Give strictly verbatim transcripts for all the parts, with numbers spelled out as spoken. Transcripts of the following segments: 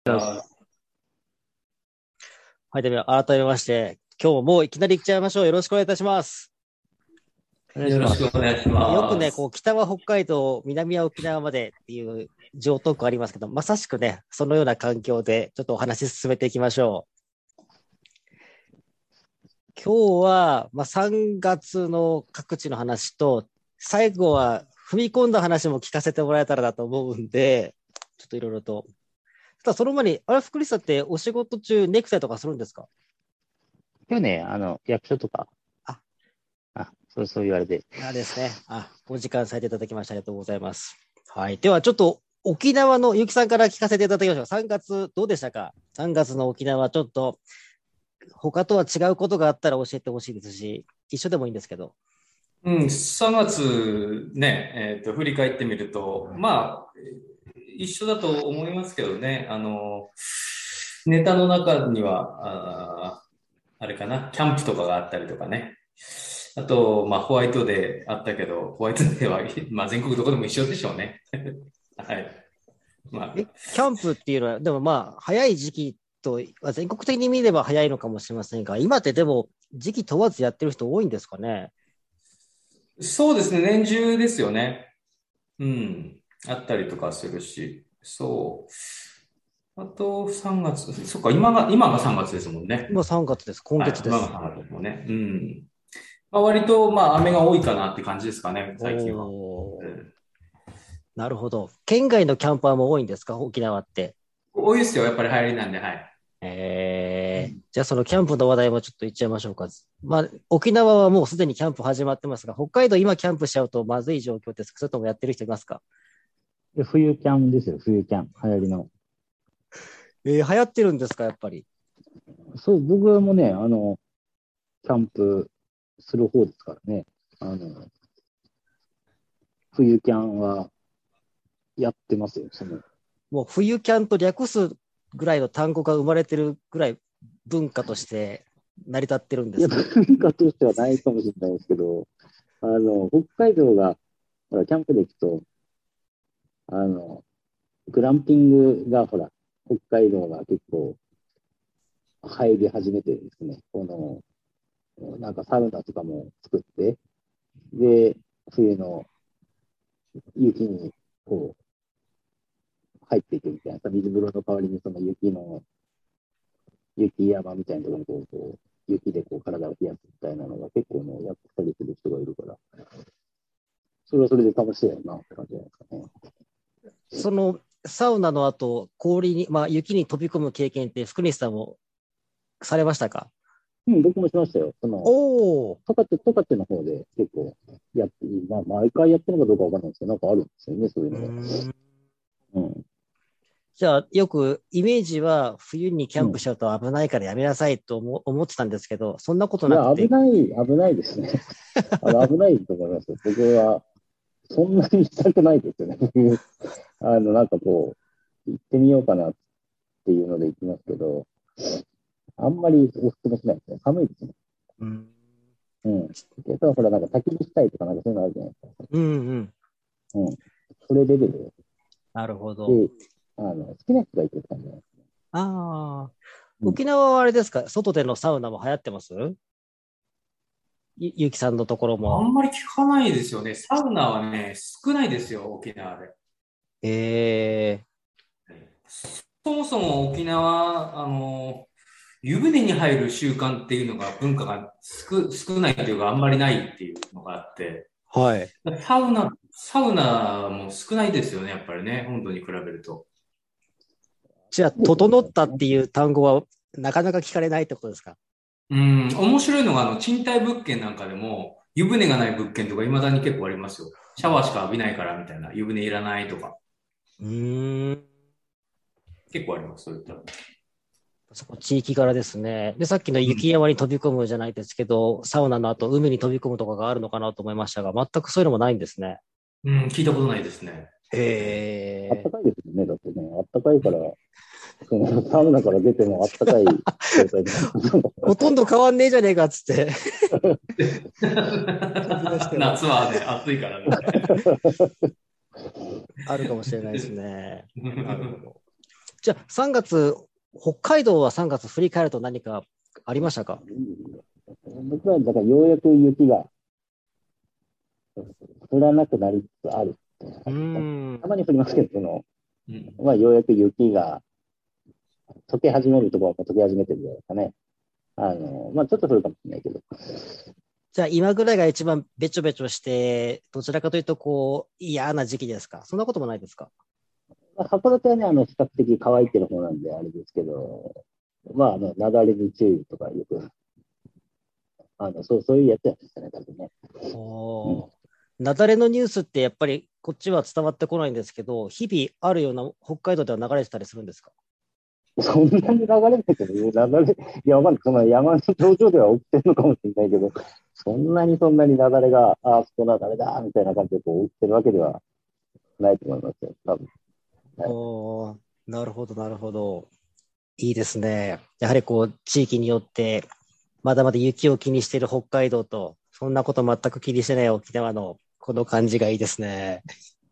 よし。はい、では改めまして、今日もいきなり行っちゃいましょう。よろしくお願いいたします。 お願いします。 よろしくお願いしよくね、 ます。 こう北は北海道、南は沖縄までっていう上等句ありますけど、まさしくね、そのような環境でちょっとお話進めていきましょう。今日は、まあ、さんがつの各地の話と、最後は踏み込んだ話も聞かせてもらえたらなと思うんで、ちょっといろいろと。ただその前に、あれ、福利さんってお仕事中ネクタイとかするんですか？ 今日ね、あの、役所とか、 あ、 あ、そう、そう言われて。 あですね。あ、お時間されていただきましてありがとうございます。はい。では、ちょっと沖縄のゆきさんから聞かせていただきましょう。さんがつどうでしたか？ さん 月の沖縄、ちょっと他とは違うことがあったら教えてほしいですし、一緒でもいいんですけど。 うん、さんがつね、えっと、振り返ってみると、まあ、一緒だと思いますけどね、あの、ネタの中には、あ、あれかな、キャンプとかがあったりとかね。あと、まあ、ホワイトデーあったけど、ホワイトデーは、まあ、全国どこでも一緒でしょうね。はい。まえ、 あ、 キャンプっていうのは、でもまあ、早い時期と、全国的に見れば早いのかもしれませんが、今ってでも時期問わずやってる人多いんですかね。 そうですね、年中ですよね。うん。あったりとかするし、そう。あと、さんがつ、そっか、今が、今がさんがつですもんね。 今さんがつです。今はい、 月です。 今がさんがつですもんね。うん。まあ、割と、まあ、雨が多いかなって感じですかね、最近は。うおー、 ん、 なるほど。県外のキャンパーも多いんですか、沖縄って。 多いですよ、やっぱり流行りなんで、はい。 えー、じゃあそのキャンプの話題もちょっと言っちゃいましょうか。まあ、沖縄はもうすでにキャンプ始まってますが、北海道今キャンプしちゃうとまずい状況ですか？それともやってる人いますか？ で冬キャンですよ、冬キャン。流行りの。 えー、流行ってるんですか、やっぱり。 そう、僕もね、あの、キャンプする方ですからね。あの、冬キャンはやってますよ、その。 もう冬キャンと略すぐらいの単語が生まれてるぐらい文化として成り立ってるんでいや、 すか？ 文化としてはないかもしれないですけど、あの、北海道が、ほら、キャンプで行くと、あの、グランピングが、ほら、北海道が結構入り始めてですね、この、なんかサウナとかも作って、で、冬の雪にこう入っていくみたいな、水風呂の代わりにその雪の、雪山みたいなところにこう、こう雪でこう体を冷やすみたいなのが結構ね、やったりする人がいるから、それはそれで楽しそうやなって感じじゃないですかね。 そのサウナの後、氷に、まあ雪に飛び込む経験って福西さんもされましたか？ うん、僕もしましたよ。その、 おー。 十勝、十勝の方で結構やって、まあ、毎回やってるのかどうかわかんないですけど、なんかあるんですよね、そういううのが。 ーん。 うん。 じゃあ、よくイメージは冬にキャうん。 ンプしちゃうと危ないからやめなさいと思思ってたんですけど、そんなこといや、危なくて、 ない、危ないですね。あの、危ないと思いますよ。僕は、そんなにしたくないですよね。あの、なんかこう、行ってみようかなっていうので行きますけど、あんまりお勧めしないですね。寒いですね。 うん、 うん。けど、ほら、なんか焚き火したいとか、なんかそういうのあるじゃないですか。 うんうん。 うん。それレベルなるほど。 で、あの、好きな人がいてる感じなんですね。 ああ、 うん。 沖縄はあれですか、外でのサウナも流行ってます？ゆ、ゆきさんのところも。 あんまり聞かないですよね。サウナはね、少ないですよ、沖縄で。 ええ、 そもそも沖縄、あの、湯船に入る習慣っていうのが文化が少、少ないというかあんまりないっていうのがあって、 はい。 サウナ、サウナも少ないですよね、やっぱりね、本土に比べると。 じゃあ、 いいですよね、 整ったっなんかね。 ていう単語はなかなか聞かれないってことですか？ うん、面白いのが、あの、賃貸物件なんかでも、湯船がない物件とか未だに結構ありますよ。シャワーしか浴びないからみたいな、湯船いらないとか、 うーん。 結構あります、そういったの。 そこ地域柄ですね。で、さっきのうん。 雪山に飛び込むじゃないですけど、サウナの後、海に飛び込むとかがあるのかなと思いましたが、全くそういうのもないんですね。 うん、聞いたことないですね。えあったへえ。 かいですよね。だってね、あったかいから、その、サウナから出てもあったかい状態で、 ほとんど変わんねえじゃねえかっつって、 え。 飛び出しても夏はね、暑いからね。 あるかもしれないですね。なるほど。 じゃあさんがつ、北海道はさんがつ振り返ると何かありましたか？ 僕はだからようやく雪が降らなくなりつつあるっていうう感じですね。 ーん。 たまに降りますけど、その、 うん。 まあ、ようやく雪が溶け始めるところも溶け始めてるじゃないですかね。あの、まあ、ちょっと降るかもしれないけど。 じゃあ今ぐらいが一番べちょべちょして、どちらかというとこう嫌な時期ですか？そんなこともないですか？ まあ、函館はね、あの、比較的乾いてる方なんであれですけど、まあ、あの、雪崩に注意とかよく、あの、そう、そういうやつやつですね、多分ね。うん。 おー。雪崩のニュースってやっぱりこっちは伝わってこないんですけど、日々あるような北海道では流れてたりするんですか？ そんなに流れないけど、雪崩、いや、わかんない。その山の頂上では起きてるのかもしれないけど、そんなにそんなに雪崩が、ああ、そこ雪崩だ、みたいな感じでこう起きてるわけではないと思いますよ、多分。はい。 おー、なるほど、なるほど。いいですね。やはりこう、地域によって、まだまだ雪を気にしている北海道と、そんなこと全く気にしてない沖縄の、この感じがいいですね。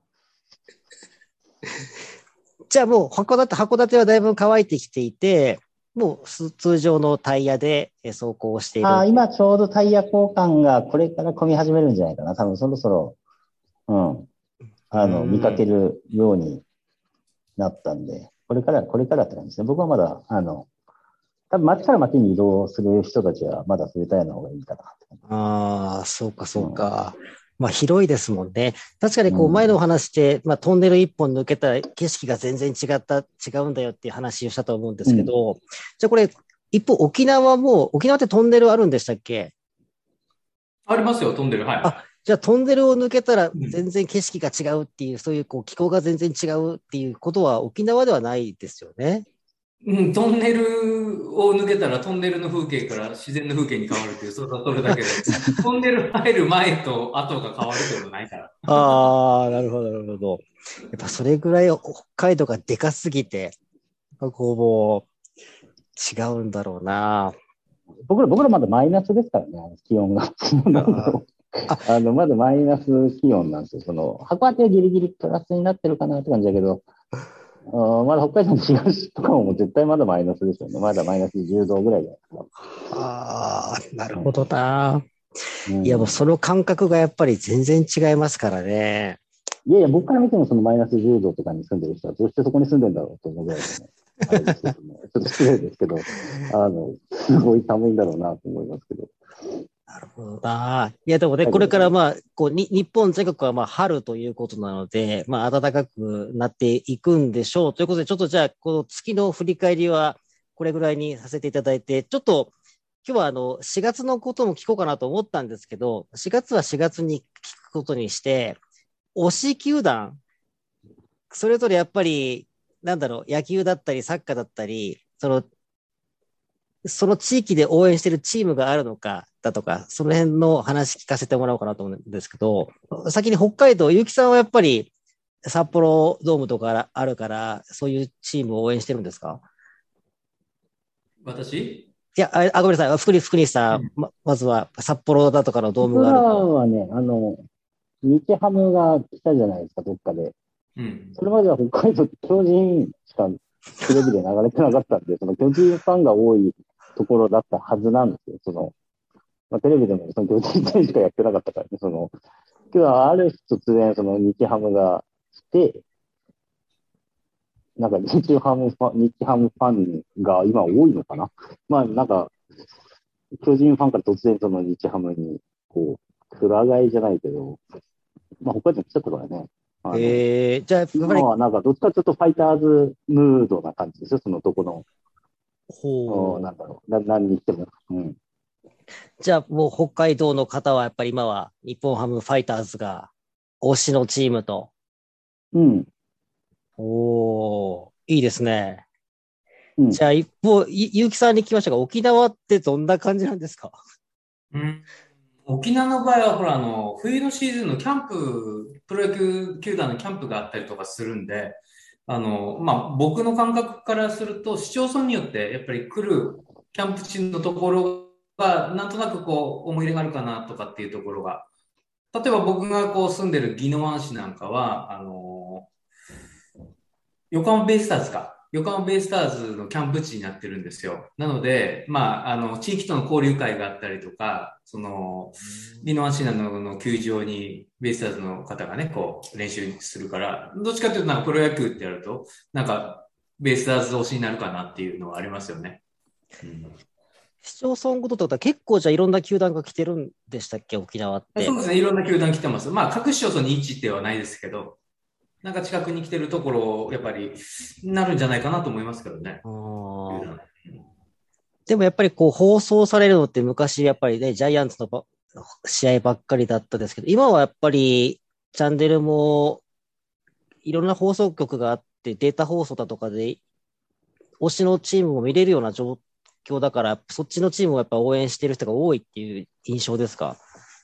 じゃあもう函館、函館はだいぶ乾いてきていて、もうす通常のタイヤでえ走行していああ、 る。 今ちょうどタイヤ交換がこれから混み始めるんじゃないかな。多分そろそろ、うん、 うあの、見かけん。 るようになったんで、これから、これからって感じですね。僕はまだ、あの、多分街から街に移動する人たちはまだフルタイヤの方がいいかなって感じ。 ああ、そうか、 うん。 そうか。まあ、広いですもんね。確かに、こう、前のおうん。 話で、まあ、トンネル一本抜けたら景色が全然違った、違うんだよっていう話をしたと思うんでうん。 すけど、じゃあこれ、一方、沖縄も、沖縄ってトンネルあるんでしたっけ？ ありますよ、飛んでる。はあ、じゃあトンネルを抜けたらい。うん。 全然景色が違うっていう、そういう、こう、気候が全然違うっていうことは沖縄ではないですよね。 うん、トンネルを抜けたらトンネルの風景から自然の風景に変わるっていう、それはそれだけで、トンネル入る前と後が変わるってことないから。 ああ、なるほど、なるほど。やっぱそれぐらい北海道がでかすぎて、こう、もう違うんだろうな。 僕ら、僕らまだマイナスですからね、気温が。 ああ、 あの、まだマイナス気温なんですよ。その、函館はギリギリプラスになってるかなって感じだけど、あまだ北海道の東とかも絶対まだマイナスですよね。まだマイナスじゅうどぐらいじゃないですか。 ああ、なるうん。 ほどな。 ういや、もうそん。 の感覚がやっぱり全然違いますからね。 いやいや、僕から見てもそのマイナスじゅうどとかに住んでる人はどうしてそこに住んでんだろうと思うぐらいでね、あれですけどね、ちょっと失礼ですけど、あの、すごい寒いんだろうなと思いますけど。 なるほどな。いや、でもね、これだけどね、 からまあ、こう、に、日本全国はまあ、春ということなので、まあ、暖かくなっていくんでしょう。ということで、ちょっとじゃあ、この月の振り返りは、これぐらいにさせていただいて、ちょっと、今日はあの、しがつのことも聞こうかなと思ったんですけど、しがつはしがつに聞くことにして、推し球団、それぞれやっぱり、なんだろう、野球だったり、サッカーだったり、その、その地域で応援してるチームがあるのか、だとか、その辺の話聞かせてもらおうかなと思うんですけど、先に北海道、ゆうきさんはやっぱり札幌ドームとかあるから、そういうチームを応援してるんですか？ 私いや、あ、あごめんなさい。福西、福西さん、 うん。 ま、まずは札幌だとかのドーム僕らがあると。 はね、あの、日ハムが来たじゃないですか、どっかで。 うん。 それまでは北海道って巨人しかテレビで流れてなかったんで、その巨人ファンが多いところだったはずなんですよ。その、まあ、テレビでもその巨人戦しかやってなかったからね、その、今日はある日突然その日ハムが来て、なんか日ハムファン、日ハムファンが今多いのかな。まあなんか、巨人ファンから突然その日ハムに、こう、くら替えじゃないけど、まあ北海道に来ちゃったからね。あの、 えー、じゃあ、やっぱり、 今はなんかどっちかちょっとファイターズムードな感じですよ、そのとこの、おほう。 なんだろう、な何にしても。うん。 じゃあ、もう北海道の方はやっぱり今は日本ハムファイターズが推しのチームと。 うん。 おー、いいですね。 うん。 じゃあ一方、ゆゆうきさんに聞きましたが、沖縄ってどんな感じなんですか？ うん。沖縄の場合は、ほら、あの、冬のシーズンのキャンプ、プロ野球球団のキャンプがあったりとかするんで、あの、まあ、僕の感覚からすると、市町村によって、やっぱり来るキャンプ地のところが、なんとなくこう、思い入れがあるかなとかっていうところが、例えば僕がこう住んでる宜野湾市なんかは、あの、横浜ベイスターズか。 横浜ベイスターズのキャンプ地になってるんですよ。なので、まあ、あの、地域との交流会があったりとか、その、宜野湾市内のの球場にベイスターズの方がね、こう、練習するから、どっちかというと、なんかプロ野球ってやると、なんか、ベイスターズ推しになるかなっていうのはありますよね。うん、 市町村ごとってことは結構じゃあいろんな球団が来てるんでしたっけ、沖縄って。 そうですね、いろんな球団来てます。まあ、各市町村にいちではないですけど、なんか近くに来てるところ、やっぱり、なるんじゃないかなと思いますけどね。 あでもやっぱりこう放送されるのって昔やっぱりね、ジャイアンツのば試合ばっかりだったですけど、今はやっぱりチャンネルもいろんな放送局があってデータ放送だとかで推しのチームも見れるような状況だから、そっちのチームをやっぱ応援してる人が多いっていう印象ですか？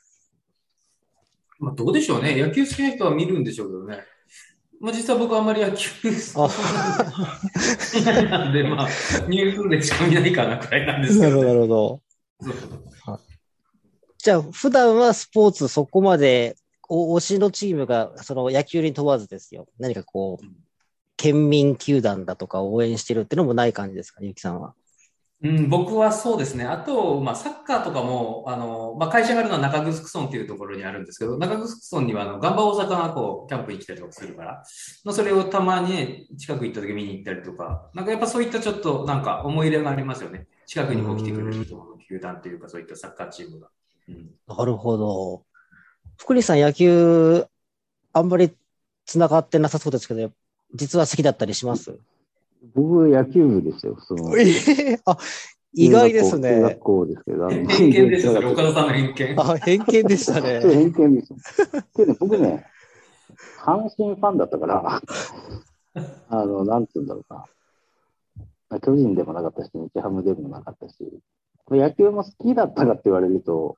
まあ、どうでしょうね。野球好きな人は見るんでしょうけどね。まあ、実際僕はあんまり野球あそんなに好きなんで、まあ、ニュースでしか見ないかなくらいなんですけなるほど、などね。 るほど。 そうじゃあ、普段はスポーツそこまで、お推しのチームが、その野球に問わずですよ。何かこう、県民球団だとか応援してるっていうのもない感じですか、ゆきさんは。 うん、僕はそうですね。あと、まあ、サッカーとかも、あの、まあ、会社があるのは中城村っていうところにあるんですけど、中城村には、あの、ガンバ大阪がこう、キャンプに来たりとかするから、まあ、それをたまにね、近く行った時見に行ったりとか、なんかやっぱそういったちょっと、なんか思い入れがありますよね。近くにこう来てくれる人の球団というか、そういったサッカーチームが。うん、 なるほど。福西さん、野球、あんまり繋がってなさそうですけど、実は好きだったりします？ 僕、野球部ですよ。その、 ええあ、意外です中学ね。 校ですけど、あの、 偏見でした、それ、岡田さんの偏見。 あ、偏見でしたそれね。 偏見ですよ。けど、僕ね、阪神ファンだったから、あの、なんていうんだろうな。巨人でもなかったし、日ハムでもなかったし、野球も好きだったかって言われると、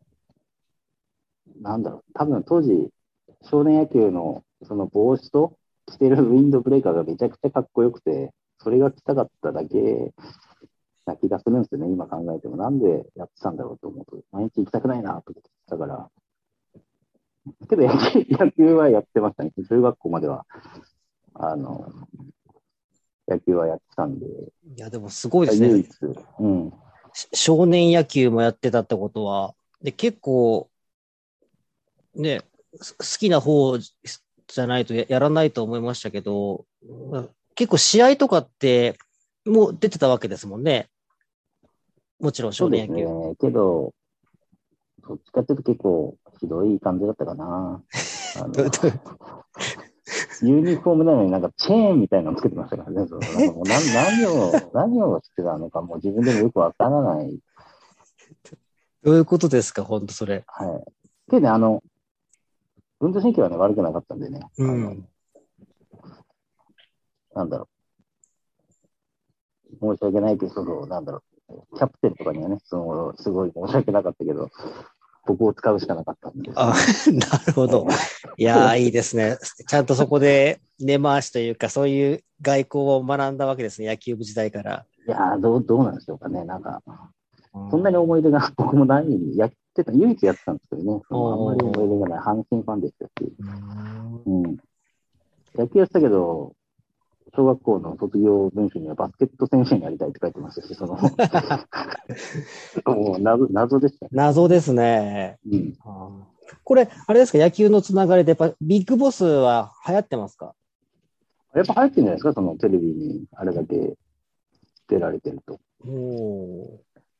なんだろう、多分当時、少年野球のその帽子と着てるウィンドブレーカーがめちゃくちゃかっこよくて、それが着たかっただけな気がするんですよね、今考えても。なんでやってたんだろうと思うと、毎日行きたくないなと思ってたから。けど野球、野球はやってましたね。中学校までは、あの、野球はやってたんで。 いや、でもすごいですね。 唯一。うん。 少年野球もやってたってことは、で、結構、ね、す好きな方じゃないとや、やらないと思いましたけど、結構試合とかってもう出てたわけですもんね。もちろんそうです少年野球。 ね。けど、どっちかっていうと結構ひどい感じだったかな。あの、ユニフォームなのになんかチェーンみたいなのつけてましたからね。そのなんかもう何何を、何をしてたのかもう自分でもよくわからない。 どういうことですか、本当それ。 はい。けどね、あの、運動神経はね、悪くなかったんでね。 うあの、 ん。 なんだろう。申し訳ないけど、その、なんだろう。キャプテンとかにはね、その、すごい申し訳なかったけど、ここを使うしかなかったんです、ね。 あ、なるほど。いやー、いいですね。ちゃんとそこで根回しというか、そういう外交を学んだわけですね、野球部時代から。 いやー、どう、どうなんでしょうかね。なんか、そんなに思い出が、僕も何人やってた、唯一やってたんですけどね、そのあんまり思い出がない阪神ファンでしたし、うん、野球やってたけど、小学校の卒業文集にはバスケット選手になりたいって書いてましたし、そのもう謎、謎でしたね。 謎ですね。 うん、 これ、あれですか、野球のつながりで、やっぱビッグボスは流行ってますか？ やっぱ流行ってるんじゃないですか、そのテレビにあれだけ出られてると。 お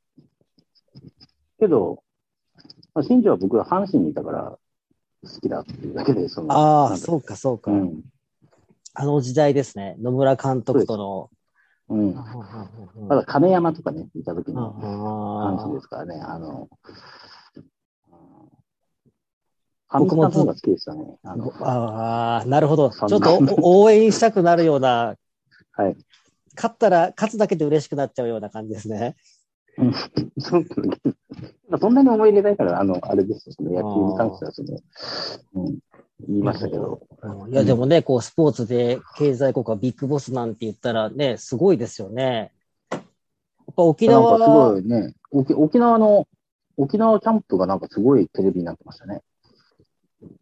けど、まあ、新庄は僕は阪神にいたから好きだっていうだけで、その、 ああ、そうか、そうか、 うん。 あの時代ですね。野村監督との。 うん。ただ、金山とかね、いた時の阪神ですからね、あの、 僕もずっが好きでしたね。あのああ、なるほど。ちょっと応援したくなるような、 はい。 勝ったら、勝つだけで嬉しくなっちゃうような感じですね。 うん、そんなに思い入れないから、あの、あれですよ、その野球に関してはその、うん、言いましたけど。 いや、でもね、こう、スポーツで経済効果ビッグボスなんて言ったらね、すごいですよね。やっぱ沖縄なんかすごいね、沖、沖縄の、沖縄キャンプがなんかすごいテレビになってましたね。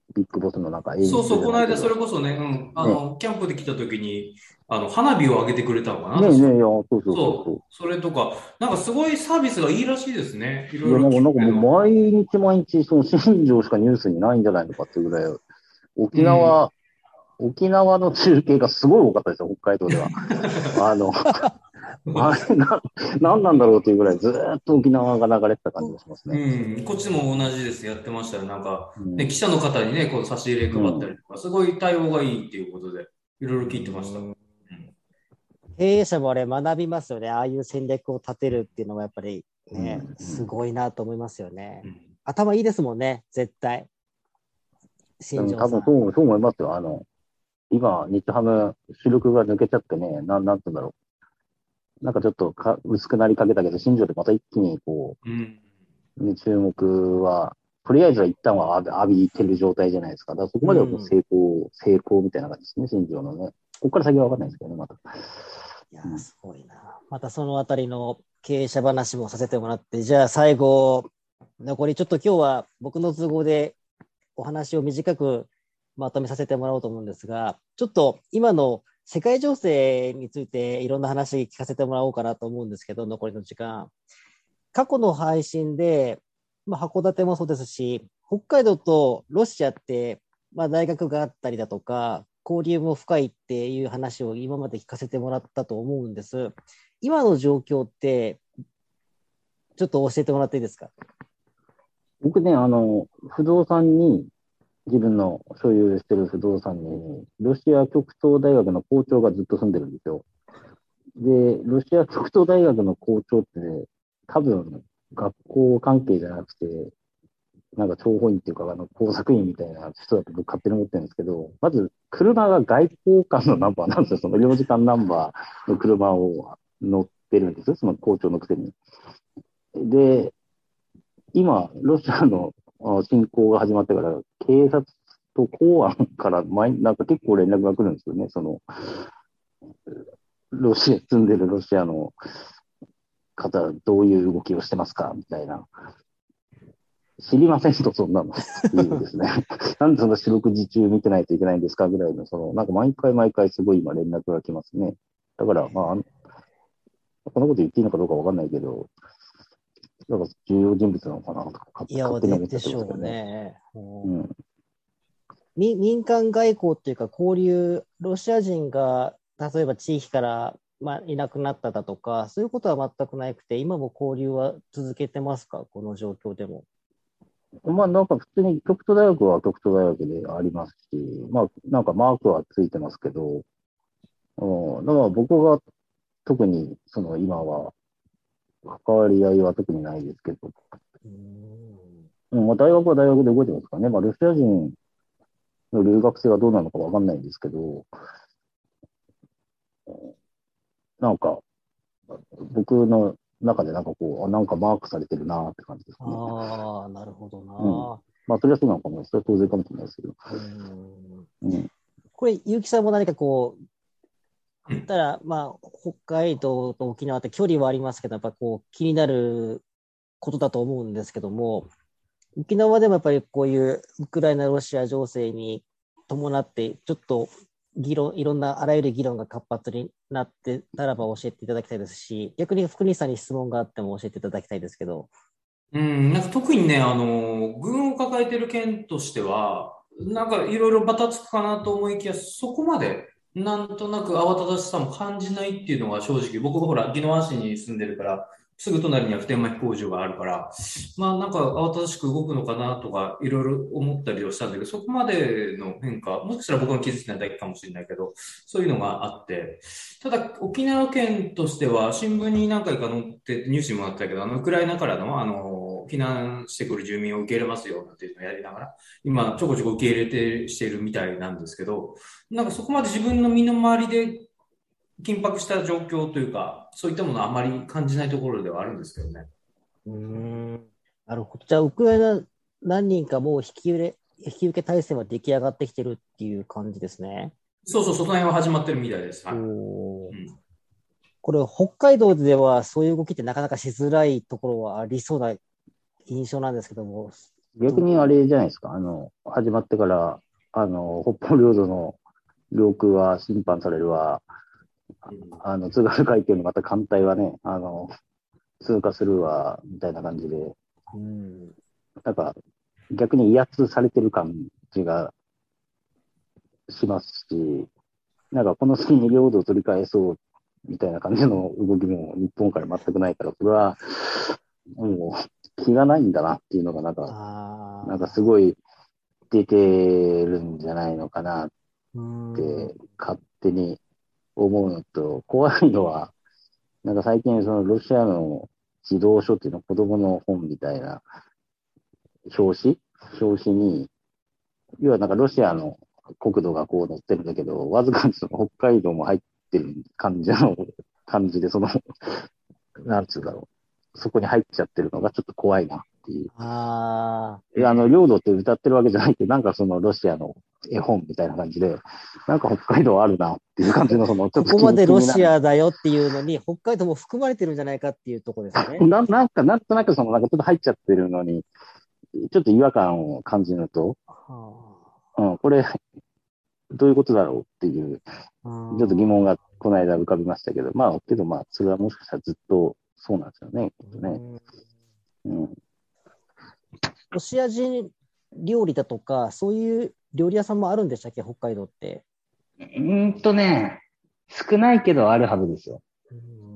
ビッグボスのなんかそうそう、この間それここそね、うん、あの、キャンプで来た時に、あの、花火を上げてくれたのかな、 ねえねえ、 確か。 いや、そうそうそうそそう、それとか、なんかすごいサービスがいいらしいですね。いう。いや、 ろいろなんか、なんか聞くけど。 もう毎日毎日、その新庄しかニュースにないんじゃないのかっていうぐらい、沖うん。 縄、沖縄の中継がすごい多かったですよ、北海道では。あの、あれな、なんなんだろうっていうぐらいずーっと沖縄が流れてた感じがしますうね。 ん、こっちも同じです。やってましたよ。なんか、ね、 うん。 記者の方にね、こう差し入れ配ったうん。 りとか、すごい対応がいいっていうことで、いろいろう聞いてました。うん。 ん。 経営者もあれ学びますよね。ああいう戦略を立てるっていうのはやっぱりうん。 ね、すうんごいなと思いますよね。 うん。 頭いいですもんね、絶対。 でも新庄さん。 多分そう、そう思いますよ。あの、今、日ハム、主力が抜けちゃってね、なん、なんて言うんだろう。なんかちょっとか薄くなりかけたけど、新庄でまた一気にこうん。 う、ね、注目は、とりあえずは一旦は浴び浴びてる状態じゃないですか。だからそこまではもううん。 成功、成功みたいな感じですね、新庄のね。ここから先は分かんないですけどね、また。 いやー、 うん。 すごいな。またそのあたりの経営者話もさせてもらって、じゃあ最後、残りちょっと今日は僕の都合でお話を短くまとめさせてもらおうと思うんですが、ちょっと今の世界情勢についていろんな話聞かせてもらおうかなと思うんですけど、残りの時間。過去の配信で、まあ、函館もそうですし、北海道とロシアって、まあ、大学があったりだとか、交流も深いっていう話を今まで聞かせてもらったと思うんです。今の状況って、ちょっと教えてもらっていいですか？ 僕ね、あの、不動産に、自分の所有してる不動産に、ロシア極東大学の校長がずっと住んでるんですよ。で、ロシア極東大学の校長ってね、多分、学校関係じゃなくて、なんか諜報員っていうか、あの、工作員みたいな人だと僕勝手に思ってるんですけど、まず、車が外交官のナンバーなんですよ。その領事館ナンバーの車を乗ってるんですよ。その校長のくせに。で、今、ロシアのあ侵攻が始まってから、警察と公安から毎、なんか結構連絡が来るんですよね。その、ロシア、住んでるロシアの方、どういう動きをしてますかみたいな。知りませんと、そんなの。っていうですね。なんでそんな四六時中見てないといけないんですかぐらいの、その、なんか毎回毎回すごい今連絡が来ますね。だから、まあ、このこと言っていいのかどうかわかんないけど、なんか重要人物なのかなとか、 いや、 勝手にで、 思っちゃってでしょうますけどね。 ね。 うん。 み民間外交っていうか、交流、ロシア人が例えば地域から、まあ、いなくなっただとか、そういうことは全くなくて、今も交流は続けてますか、この状況でも。 まあ、なんか普通に極東大学は極東大学でありますし、まあ、なんかマークはついてますけど、うん、だから僕が特に、その今は、関わり合いは特にないですけど、 うーん。 うん、まあ、大学は大学で動いてますからね。まあ、ロシア人の留学生はどうなのかわかんないんですけど、なんか、僕の中でなんかこう、あなんかマークされてるなーって感じですね。 ああ、なるほどうん。 な。 まあ、それはそうなのかも。それは当然かもしれないですけど。 うーん。 うん。 これ、結城さんも何かこう、 うん。 言ったら、まあ、北海道と沖縄って距離はありますけど、やっぱこう、気になることだと思うんですけども、沖縄でもやっぱりこういうウクライナ、ロシア情勢に伴って、ちょっと議論、いろんなあらゆる議論が活発になってたらば教えていただきたいですし、逆に福西さんに質問があっても教えていただきたいですけど。 うん、なんか特にね、あの、軍を抱えてる県としては、なんかいろいろバタつくかなと思いきや、そこまで、なんとなく慌ただしさも感じないっていうのが正直、僕がほら、宜野湾市に住んでるから、すぐ隣には普天間飛行場があるから、まあなんか慌ただしく動くのかなとか、いろいろ思ったりはしたんだけど、そこまでの変化、もしかしたら僕が気づいてないだけかもしれないけど、そういうのがあって、ただ、沖縄県としては、新聞に何回か載って、ニュースにもなってたけど、あの、ウクライナからの、あの、避難してくる住民を受け入れますよ、っていうのをやりながら、今、ちょこちょこ受け入れてしているみたいなんですけど、なんかそこまで自分の身の回りで緊迫した状況というか、そういったものはあまり感じないところではあるんですけどね。 うーん。なるほど。じゃあ、ウクライナ何人かもう引き受け、引き受け体制は出来上がってきてるっていう感じですね。 そうそう、その辺は始まってるみたいです。はい。 おー。 うん。 これ、北海道ではそういう動きってなかなかしづらいところはありそうな印象なんですけども、 逆にあれじゃないですか、あの、始まってから、あの、北方領土の領空は侵犯されるわ、あの、津軽海峡にまた艦隊はね、あの、通過するわ、みたいな感じで、 うん。 なんか、逆に威圧されてる感じがしますし、なんかこの隙に領土を取り返そうみたいな感じの動きも日本から全くないから、これはもう気がないんだなっていうのが、なんか、なんかすああ。 ごい出てるんじゃないのかなっうん。 て勝手に思うのと、怖いのは、なんか最近そのロシアの児童書っていうの子供の本みたいな表紙表紙に、要はなんかロシアの国土がこう載ってるんだけど、わずかにその北海道も入ってる感じの感じで、その、なんつうんだろう。そこに入っちゃってるのがちょっと怖いなっていう。 ああ。 いやあの、領土って歌ってるわけじゃないけど、なんかそのロシアの絵本みたいな感じで、なんか北海道あるなっていう感じの、その、ちょっと気にここまでロ気になる。 シアだよっていうのに、北海道も含まれてるんじゃないかっていうところですね。 ななんか、なんとなくその、なんかちょっと入っちゃってるのに、ちょっと違和感を感じると、 はうん、これ、どういうことだろうっていう、 あ。 ちょっと疑問あがこの間浮かびましたけど、まあ、けどまあ、それはもしかしたらずっとそうなんですよね、きっとね。 ー、 うん。 ロシア人料理だとか、そういう料理屋さんもあるんでしたっけ、北海道って。 うーんとね、少ないけどあるはずですよ。 うん、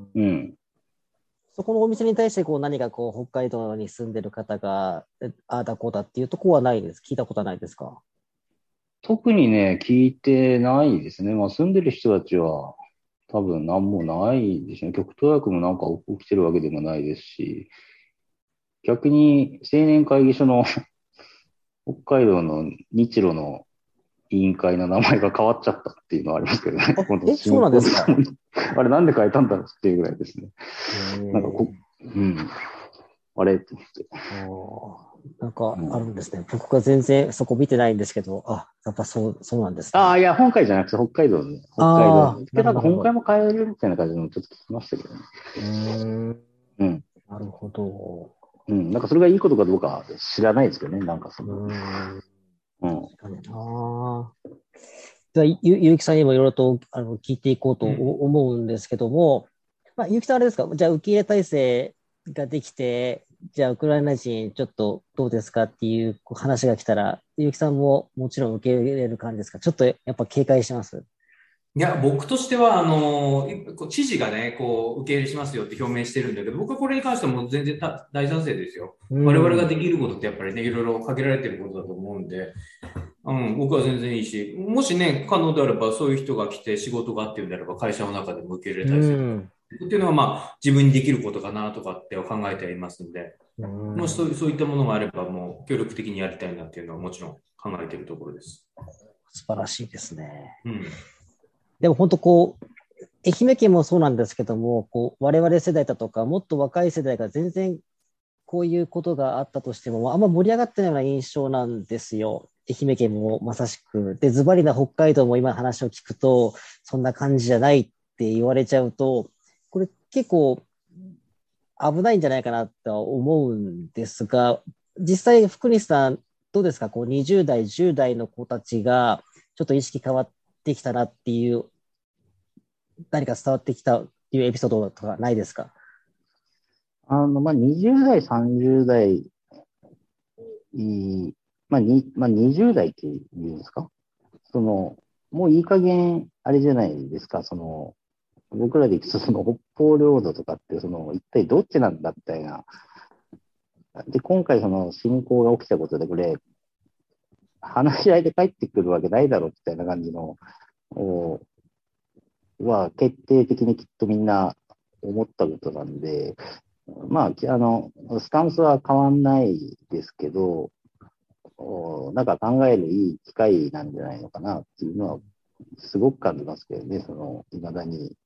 うん。 そこのお店に対してこう何かこう北海道に住んでる方が、えああだこうだっていうとこはないです。聞いたことはないですか。 特にね、聞いてないですね。まあ、住んでる人たちは多分何もないでしょうね。極東薬もなんか起きてるわけでもないですし、逆に青年会議所の北海道の日露の委員会の名前が変わっちゃったっていうのはありますけどね。 あ、 このえ、そう新興となんですか。 ともに。あれなんで変えたんだろうっていうぐらいですね。 へなんかこ、 え。 うん。あれって思って。 おー、なんかうん、 あるんですね。僕が全然そこ見てないんですけど、あ、やっぱそう、そうなんですああ、 ね。 いや、本海じゃなくて北海道で、北海道。 ああ、なで、なんか本海るほど、なるほど。 も変えるみたいな感じのちょっと聞きましたけどね。 うーん、 うん。 なるほど。 うん。なんかそれがいいことかどうかは知らないですけどね。なんかそうの、 ーん、 うん。 確かにな。では、ゆ、ゆうきさんにもいろいろとあの聞いていこうとうん。 思うんですけども、まあ、ゆうきさんあれですか、じゃあ受け入れ体制ができて、じゃあウクライナ人ちょっとどうですかっていうこう話が来たら、ゆうきさんももちろん受け入れる感じですか？ちょっとやっぱ警戒します。 いや、僕としては、あの、いこう知事がね、こう、受け入れしますよって表明してるんだけど、僕はこれに関してはもう全然た大賛成ですよ。 う我々がん。 できることってやっぱりね、いろいろ限られてることだと思うんで、うん、僕は全然いいし、もしね、可能であれば、そういう人が来て仕事があっていうんであれば、会社の中でも受け入れう体制とか、 ん。 っていうのはまあ、自分にできることかなとかって考えてはいますんで、 うもしそうん。 そういったものがあれば、もう協力的にやりたいなっていうのはもちろん考えているところです。 素晴らしいですね。 うん。 でも本当こう、愛媛県もそうなんですけども、こう、我々世代だとか、もっと若い世代が全然こういうことがあったとしても、あんま盛り上がってないような印象なんですよ。愛媛県もまさしく。で、ズバリな北海道も今話を聞くと、そんな感じじゃないって言われちゃうと、これ結構危ないんじゃないかなとは思うんですが、実際、福西さん、どうですかこうにじゅう代、じゅう代の子たちが、ちょっと意識変わってきたなっていう、何か伝わってきたっていうエピソードとかないですか？ あの、まあ、にじゅう代、さんじゅう代、いいまあ、に、まあ、にじゅう代っていうんですか？その、もういい加減、あれじゃないですか、その、僕らで行くと、その、北方領土とかって、その、一体どっちなんだみたいな。で、今回、その、侵攻が起きたことで、これ、話し合いで帰ってくるわけないだろう、みたいな感じの、おは、決定的にきっとみんな思ったことなんで、まあ、あの、スタンスは変わんないですけど、おなんか考えるいい機会なんじゃないのかなっていうのは、すごく感じますけどね、その、いまだに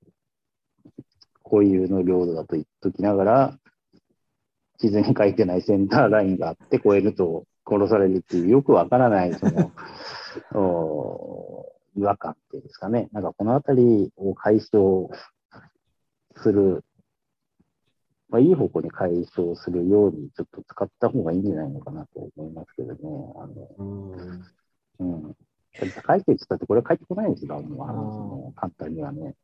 固有の領土だと言っときながら、地図に書いてないセンターラインがあって越えると殺されるっていうよくわからない、その、お違和感っていうんですかね。なんかこのあたりを解消するまあ、いい方向に解消するようにちょっと使った方がいいんじゃないのかなと思いますけどね。あのうん。うん。解決したってこれ返ってこないですよ、もう、あの、簡単にはね。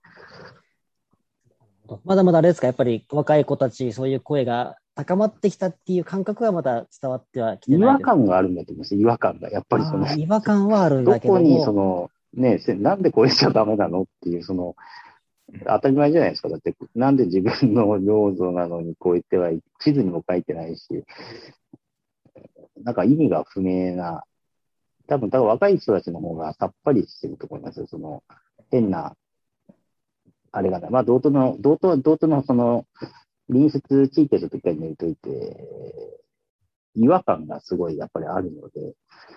まだまだあれですか、やっぱり若い子たち、そういう声が高まってきたっていう感覚はまだ伝わってはきて違ないですか。 和感があるんだと思います、違和感が。やっぱりその、 違和感はあるんどだけども。 こにその、ね、なんでこれしちゃダメなのっていう、その、当たり前じゃないですか。だって、なんで自分の領土なのにこう言っては、地図にも書いてないし、なんか意味が不明な、多分、多分若い人たちの方がさっぱりしてると思いますよ。その、変な、あれがない。まあ、道東の、道東、道東のその、隣接地域の時に見といて、違和感がすごいやっぱりあるので、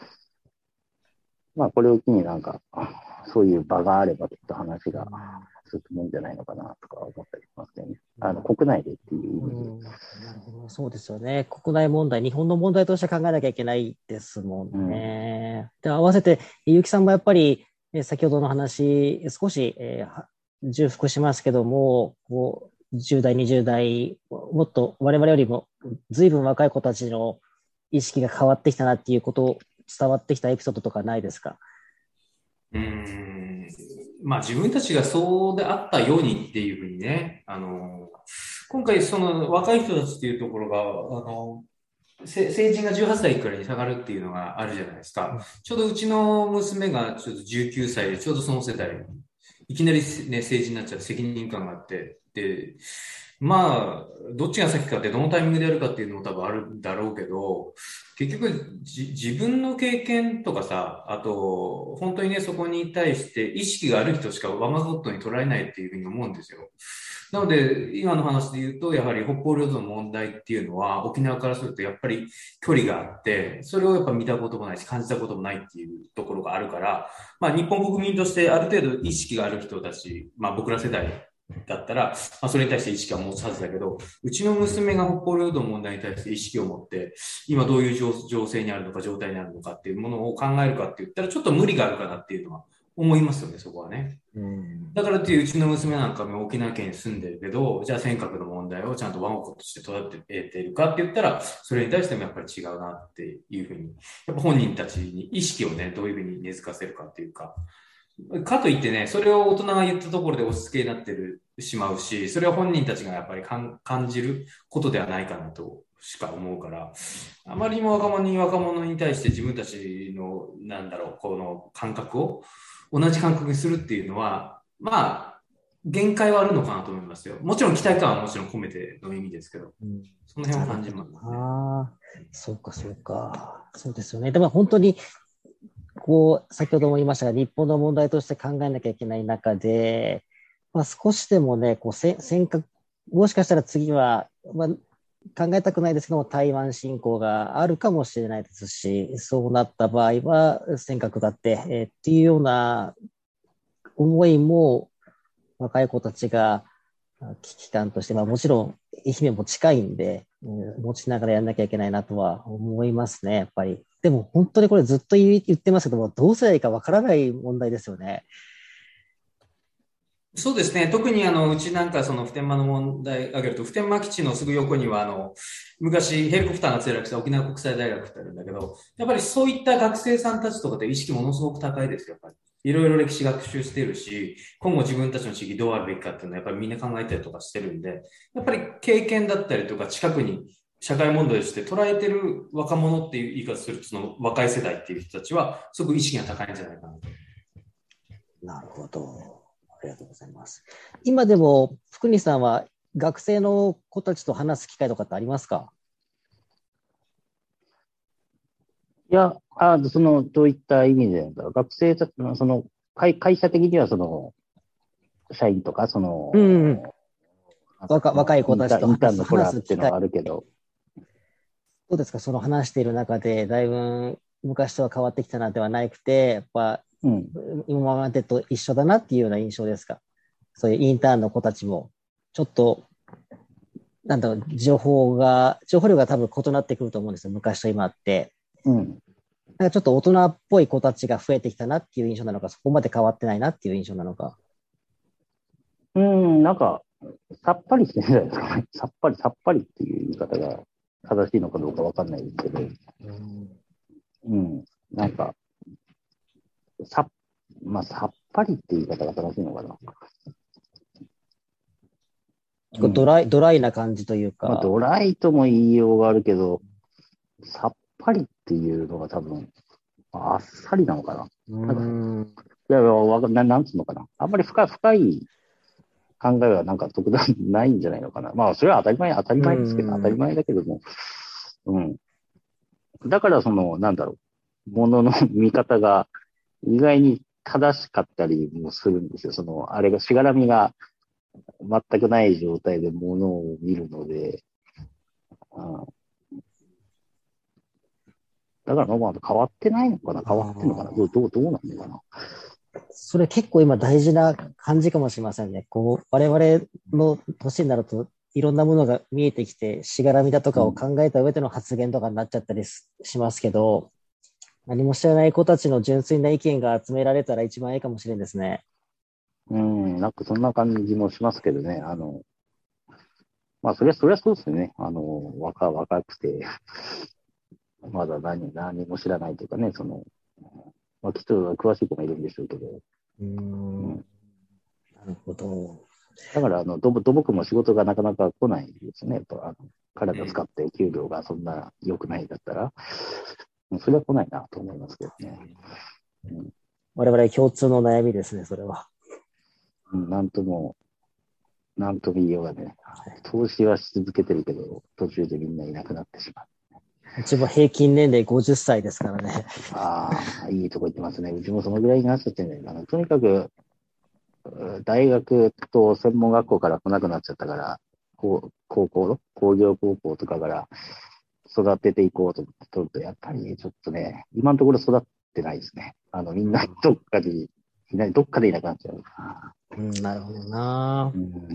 まあ、これを機になんか、そういう場があればちょっと話が進むんじゃないのかなとか思ったりしますね。あの、国内でっていう意味で。 うん、なるほど、そうですよね。国内問題、日本の問題として考えなきゃいけないですもんね。うん、で、合わせて、結城さんもやっぱり、え先ほどの話、少し、えー、重複しますけども、こうじゅう代、にじゅう代、もっと我々よりも随分若い子たちの意識が変わってきたなっていうことを伝わってきたエピソードとかないですか？ うーん。まあ自分たちがそうであったようにっていうふうにね、あの、今回その若い人たちっていうところが、あの、せ成人がじゅうはっさいくらいに下がるっていうのがあるじゃないですか。ちょうどうちの娘がちょっとじゅうきゅうさいで、ちょうどその世代、いきなりね、成人になっちゃう責任感があって、で、まあ、どっちが先かってどのタイミングでやるかっていうのも多分あるんだろうけど、結局じ、自分の経験とかさ、あと、本当にね、そこに対して意識がある人しか我がことに捉えないっていうふうに思うんですよ。なので、今の話で言うと、やはり北方領土の問題っていうのは、沖縄からするとやっぱり距離があって、それをやっぱ見たこともないし、感じたこともないっていうところがあるから、まあ日本国民としてある程度意識がある人たち、まあ僕ら世代だったら、まあそれに対して意識は持つはずだけど、うちの娘が北方領土の問題に対して意識を持って、今どういう情情勢にあるのか、状態にあるのかっていうものを考えるかって言ったら、ちょっと無理があるかなっていうのは思いますよね、そこはね。 うん、 だからっていううちの娘なんかも沖縄県に住んでるけど、じゃあ尖閣の問題をちゃんとワンオクとして捉えているかって言ったら、それに対してもやっぱり違うなっていうふうに、やっぱ本人たちに意識をね、どういうふうに根付かせるかっていうか、かといってね、それを大人が言ったところで押し付けになってるしまうし、それは本人たちがやっぱり感じることではないかなとしか思うから、あまりにも若者に若者に対して自分たちの、なんだろう、この感覚を同じ感覚にするっていうのは、まあ、限界はあるのかなと思いますよ。もちろん期待感はもちろん込めての意味ですけど、 うん、 その辺を感じますね。 ああ、そうか、そうか。そうですよね。でも本当に、こう、先ほども言いましたが、日本の問題として考えなきゃいけない中で、まあ、少しでもね、こう、尖閣、もしかしたら次は、まあ、考えたくないですけども、台湾侵攻があるかもしれないですし、そうなった場合は、尖閣だって、えー、っていうような思いも、若い子たちが危機感として、まあもちろん愛媛も近いんで、うん、持ちながらやんなきゃいけないなとは思いますね、やっぱり。でも本当にこれずっと言ってますけども、どうすればいいかわからない問題ですよね。 そうですね。特にあの、うちなんかその普天間の問題挙げると、普天間基地のすぐ横にはあの、昔ヘリコプターが墜落した沖縄国際大学ってあるんだけど、やっぱりそういった学生さんたちとかって意識ものすごく高いですよ、やっぱり。いろいろ歴史学習してるし、今後自分たちの地域どうあるべきかっていうのはやっぱりみんな考えたりとかしてるんで、やっぱり経験だったりとか近くに社会問題として捉えてる若者っていう言い方すると、その若い世代っていう人たちは、すごく意識が高いんじゃないかなと。 なるほど。ありがとうございます。今でも、福西さんは学生の子たちと話す機会とかってありますか？ いや、あその、どういった意味でなんだろう。学生たちの、その、会会社的には、その、社員とか、その、 うんうん、若若いインタ子たちとーインターンの子ら話す機会。 っていうのはあるけど、 どうですか、その話している中で、だいぶ昔とは変わってきたなではなくて、やっぱうん。 今までと一緒だなっていうような印象ですか？そういうインターンの子たちも、ちょっと、なんだろう、情報が、情報量が多分異なってくると思うんですよ、昔と今って。 うん。 なんかちょっと大人っぽい子たちが増えてきたなっていう印象なのか、そこまで変わってないなっていう印象なのか。 うん、なんか、 さっぱりしてるじゃないですかね。さっぱり、さっぱりっていう言い方が正しいのかどうかわかんないですけど、うん。なんか、さっ、まあ、さっぱりって言い方が正しいのかな。 結構ドライ、ドライな感じというか。 まあ、ドライとも言いようがあるけど、さっぱりっていうのが多分、あっさりなのかな。 うん。 いやいや、わかんな、なんつうのかな。あんまり深い、深い考えはなんか特段ないんじゃないのかな。まあ、それは当たり前、当たり前ですけど、当たり前だけども、うん。だからその、なんだろう、ものの見方が意外に正しかったりもするんですよ。その、あれが、しがらみが全くない状態でものを見るので、うん、だからまあ変わってないのかな、変わってんのかな、どう、どう、どうなんのかな。 それ結構今大事な感じかもしれませんね。こう、我々の年になると、いろんなものが見えてきて、しがらみだとかを考えた上での発言とかになっちゃったりしますけど、何も知らない子たちの純粋な意見が集められたら一番いいかもしれんですね。 うん、なんかそんな感じもしますけどね。あの、まあ、そりゃ、そりゃそうですよね。あの、若、若くて、まだ何、何も知らないというかね、その、まあ、きっと詳しい子もいるんでしょうけど。 うーん、 うん、 なるほど。 だから、あの、土土木も仕事がなかなか来ないですね。やっぱ、あの、体使って給料がそんな良くないんだったら、それは来ないなと思いますけどね。うん、 我々共通の悩みですね、それは。 うん、なんとも、なんとも言いようがね、投資はし続けてるけど、途中でみんないなくなってしまう。 うちも平均年齢ごじゅっさいですからね。 ああ、いいとこ行ってますね。うちもそのぐらいになっちゃってんじゃないかな。とにかく、大学と専門学校から来なくなっちゃったから、こう高校、工業高校とかから育てていこうと思ってと、やっぱりちょっとね、今のところ育ってないですね。あの、みんなどっかで、いないどっかでいなくなっちゃう。 うん、なるほどな。 うん、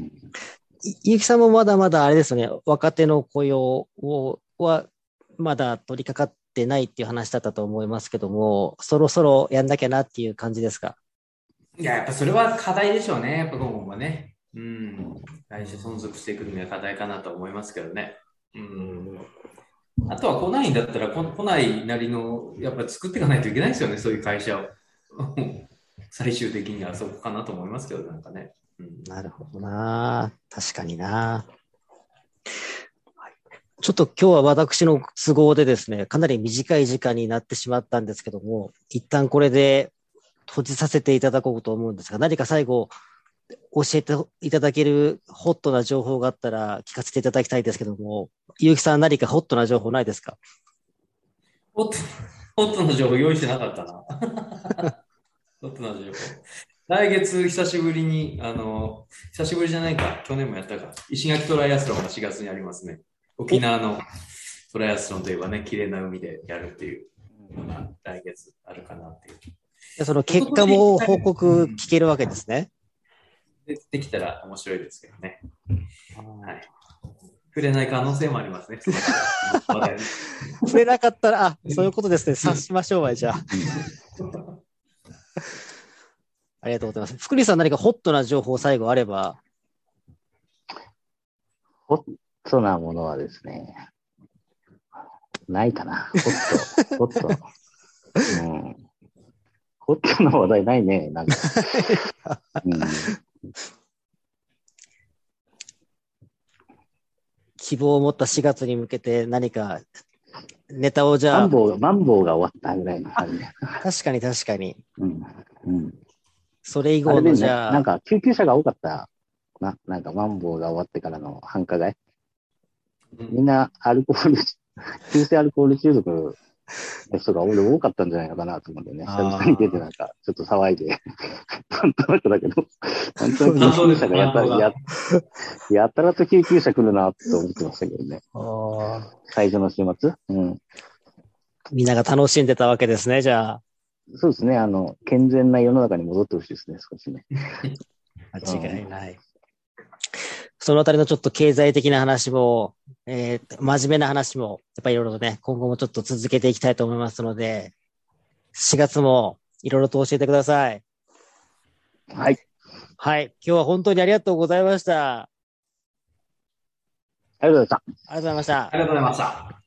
いゆきさんもまだまだあれですよね、若手の雇用をはまだ取り掛かってないっていう話だったと思いますけども、そろそろやんなきゃなっていう感じですか？ いや、やっぱそれは課題でしょうね。やっぱ顧問はね。うん。会社存続していくには課題かなと思いますけどね。うん。あとは来ないんだったら、こ来ないなりの、やっぱ作っていかないといけないですよね。そういう会社を。最終的にはそこかなと思いますけど、なんかね。うん、 なるほどな。確かにな。ちょっと今日は私の都合でですね、かなり短い時間になってしまったんですけども、一旦これで閉じさせていただこうと思うんですが、何か最後教えていただけるホットな情報があったら聞かせていただきたいですけども、ゆうきさん何かホットな情報ないですか？ ホット、ホットの情報用意してなかったな。ホットな情報。来月久しぶりに、あの、久しぶりじゃないか、去年もやったか、石垣トライアスロンがしがつにありますね。沖縄のトライアスロンといえばね、綺麗な海でやるっていうのが来月あるかなっていう。 でその結果も報告聞けるわけですね。 で、できたら面白いですけどね。はい。触れない可能性もありますね。 触れなかったら、あ、そういうことですね。察しましょうわ、じゃあ。ありがとうございます。福利さん何かホットな情報最後あれば。 ホットなものはですね、ないかな。ホット、ホット。うん。ホットな話題ないね、なんか。うん、 希望を持ったしがつに向けて何かネタをじゃあ。 マンボウ、マンボウが終わったぐらいの感じ。 確かに確かに。 うん。うん。 それ以後のじゃあ。 ね、なんか救急車が多かったな。なんかマンボウが終わってからの繁華街。みんなアルコール、急性アルコール中毒の人が俺多かったんじゃないのかなと思うんだよね。久々に出てなんかちょっと騒いで。なんとなくだけど、なんとなく救急車がやたや、やたらと救急車来るなと思ってましたけどね。最初の週末、うん。 みんなが楽しんでたわけですね、じゃあ。 そうですね。あの、健全な世の中に戻ってほしいですね、少しね。 間違いない。うん、そのあたりのちょっと経済的な話も、えー、真面目な話も、やっぱりいろいろとね、今後もちょっと続けていきたいと思いますので、しがつもいろいろと教えてください。 はい。 はい。今日は本当にありがとうございました。 ありがとうございました。 ありがとうございました。 ありがとうございました。